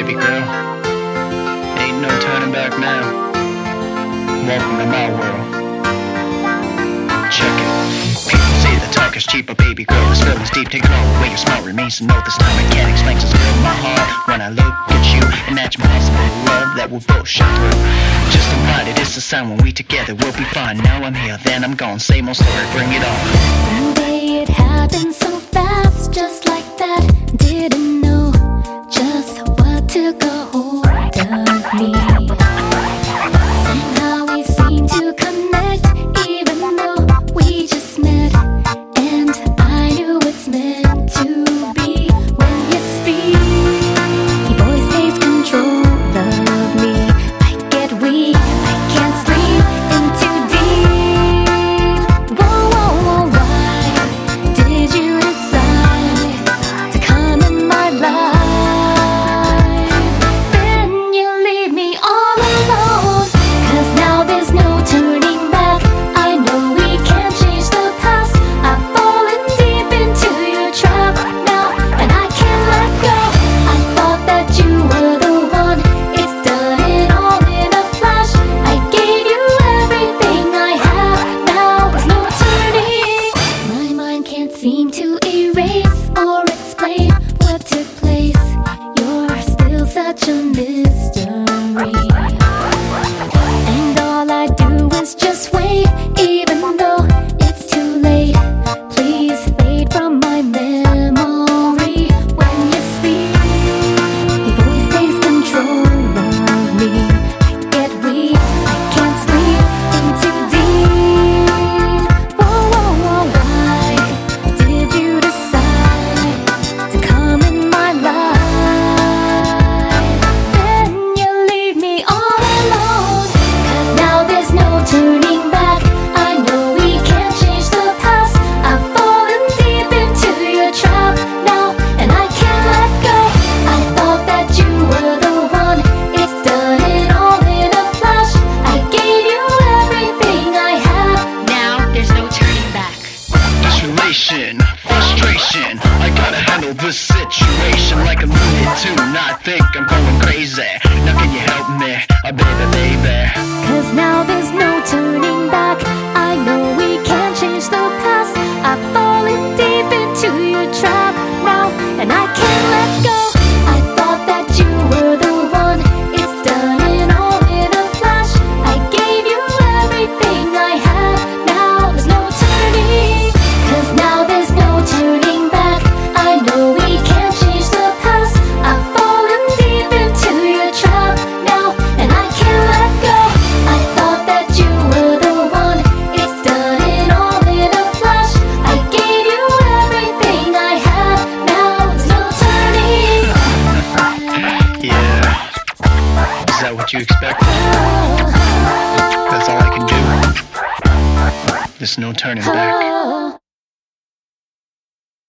baby girl. Ain't no turning back now. Welcome to my world. Check it. People say the talk is cheap, but baby girl, this feeling's deep. Take it all away, your smile remains to note. This time I can't explain, cause it's in my heart when I look at you. And that's possible love that we'll both shine through. Just about it, it's a sign when we together, we'll be fine. Now I'm here, then I'm gone. Same old story, bring it on. One day it happened so fast, just like that. Didn't know just what took a hold of me. Somehow we seem to connect, even though we just met. And I knew it's meant to be. When you speak, your voice takes control of me. I get weak, I can't sleep in too deep. Whoa, whoa, whoa, why did you decide to come in my life? Then you leave me all alone, 'cause now there's no turning back. I know we can't change the past. I've fallen deep into your trap now, and I can't let go. I thought that you were the one. It's done it all in a flash. I gave you everything I have. Now there's no turning. My mind can't seem to erase or explain what took place. You're still such a mystery, and all I do is just wait, even though it's too late. Please fade from my memory. When you speak, your voice takes control of me. I get weak, I can't sleep in too deep. Whoa, whoa, whoa, why did you decide to come in my life? Then you leave me all alone, 'cause now there's no turning back. I know we can't change the past. I've fallen deep into your trap now, and I can't let go. I thought that you were the one. It's done it all in a flash. I gave you everything I have. Now there's no turning back. Isolation, frustration. I gotta handle this situation like a loony tune. I think I'm going crazy. Now can you help me? Baby. 'Cause now there's no turning back. I know we can't change the past. I've fallen deep into your trap now, and I can't let go. I thought that you were the one. It's done it all in a flash. I gave you everything I had. Now there's no turning. 'Cause now there's no turning back. I know we can't change the past. I've fallen deep into your trap now, and I can't let go. I thought that you were the one. It's done it all in a flash. I gave you everything I had. Now there's no turning. Yeah. Is that what you expected? That's all I can do. There's no turning back.